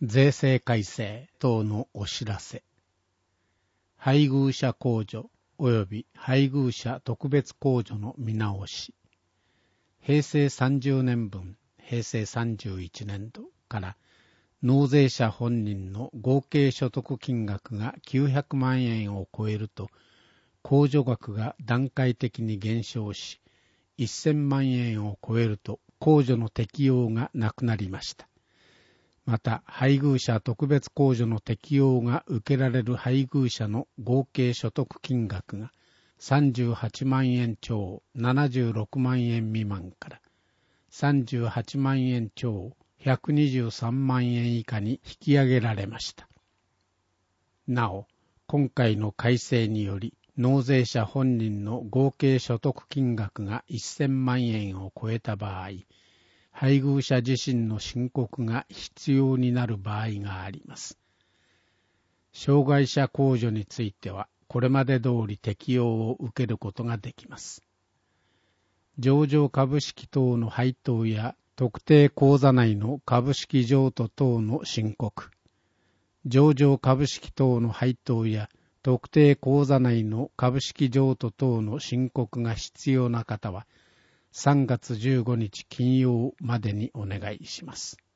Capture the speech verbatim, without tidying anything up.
税制改正等のお知らせ。配偶者控除及び配偶者特別控除の見直し。平成さんじゅうねん分、平成さんじゅういちねん度から納税者本人の合計所得金額がきゅうひゃくまんえんを超えると、控除額が段階的に減少し、せんまんえんを超えると控除の適用がなくなりました。また、配偶者特別控除の適用が受けられる配偶者の合計所得金額がさんじゅうはちまんえん超ななじゅうろくまんえん未満からさんじゅうはちまんえん超ひゃくにじゅうさんまんえん以下に引き上げられました。なお、今回の改正により、納税者本人の合計所得金額がせんまんえんを超えた場合、配偶者自身の申告が必要になる場合があります。障害者控除については、これまで通り適用を受けることができます。上場株式等の配当や特定口座内の株式譲渡等の申告、上場株式等の配当や特定口座内の株式譲渡等の申告が必要な方は、さんがつじゅうごにち金曜までにお願いします。